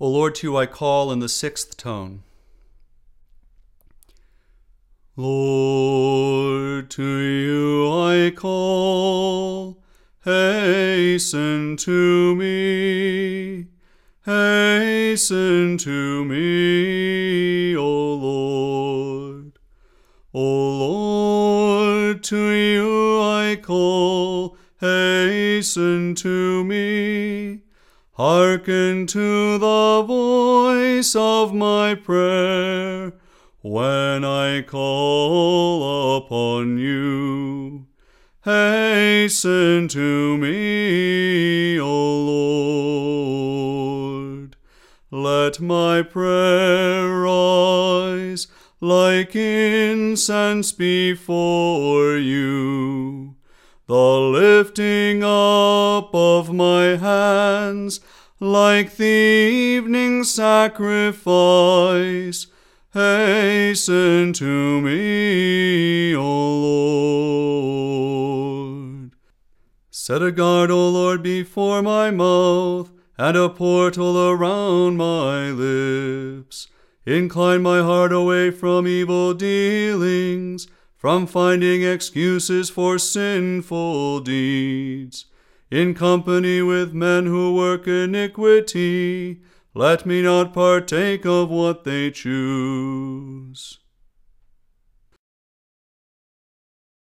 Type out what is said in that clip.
O Lord, to you I call in the sixth tone. Lord, to you I call, hasten to me, hasten to me, O Lord. O Lord, to you I call, hasten to me. Hearken to the voice of my prayer when I call upon you. Hasten to me, O Lord. Let my prayer rise like incense before you, the lifting up of my hands like the evening sacrifice. Hasten to me, O Lord. Set a guard, O Lord, before my mouth, and a portal around my lips. Incline my heart away from evil dealings, from finding excuses for sinful deeds. In company with men who work iniquity, let me not partake of what they choose.